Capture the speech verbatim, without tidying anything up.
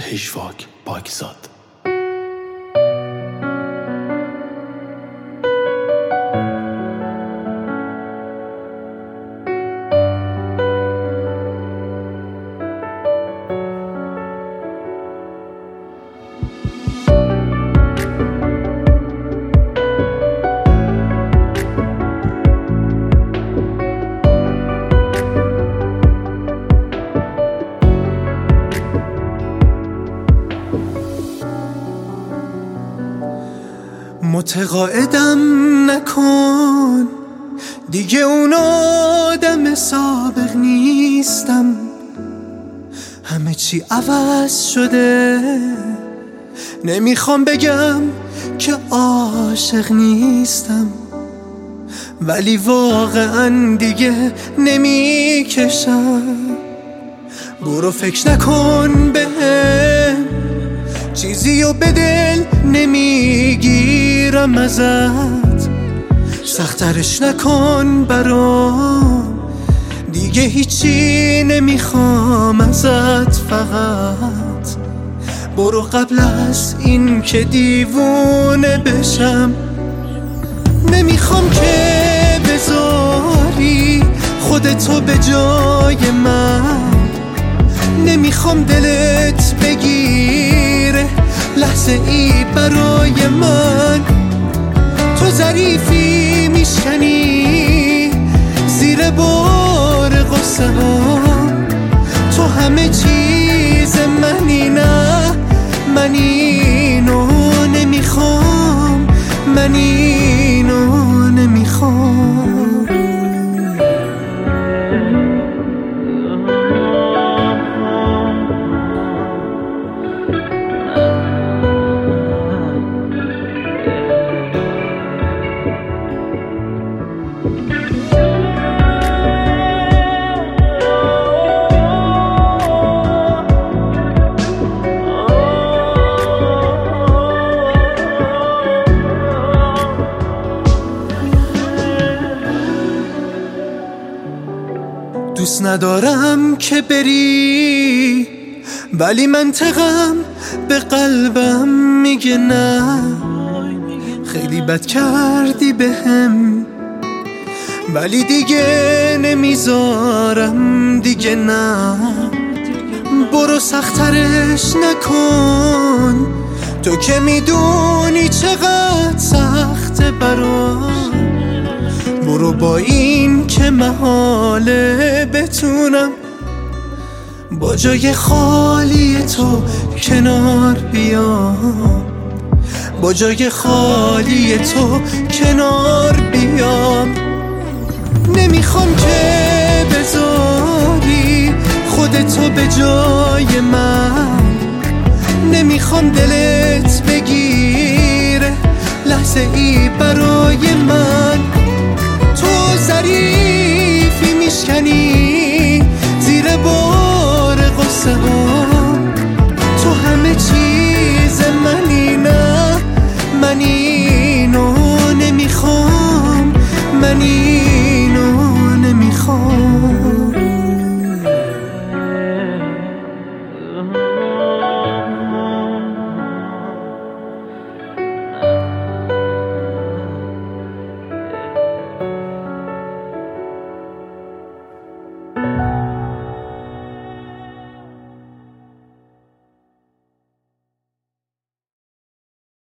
هیشواک پاکزاد. متقاعدم نکن دیگه اون آدم سابق نیستم، همه چی عوض شده. نمیخوام بگم که عاشق نیستم، ولی واقعا دیگه نمیکشم. برو فکر نکن بهم، چیزی رو به دل نمیگیرم ازت. سخترش نکن برام، دیگه هیچی نمیخوام ازت. فقط برو قبل از این که دیوونه بشم. نمیخوام که بذاری خودتو به جای من، نمیخوام دلت بگیره لحظه ای برای من. تو ظریفی میشکنی زیر بار غصه هم، تو همه چیز منی. نه من اینو نمیخوام، من اینو نمیخوام. دوست ندارم که بری، ولی منطقم به قلبم میگه نه. خیلی بد کردی بهم، ولی دیگه نمیذارم دیگه. نه برو سخترش نکن، تو که میدونی چقدر سخته برام. برو با این که محاله بتونم با جای خالی تو کنار بیام، با جای خالی تو کنار بیام. نمیخوام که بذاری خودتو به جای من، نمیخوام دلت بگیره لحظه ای برای من. تو ظریفی میشکنی زیر بار غصه هم، تو همه چیز منی. نه من اینو نمیخوام، من اینو نمیخوام.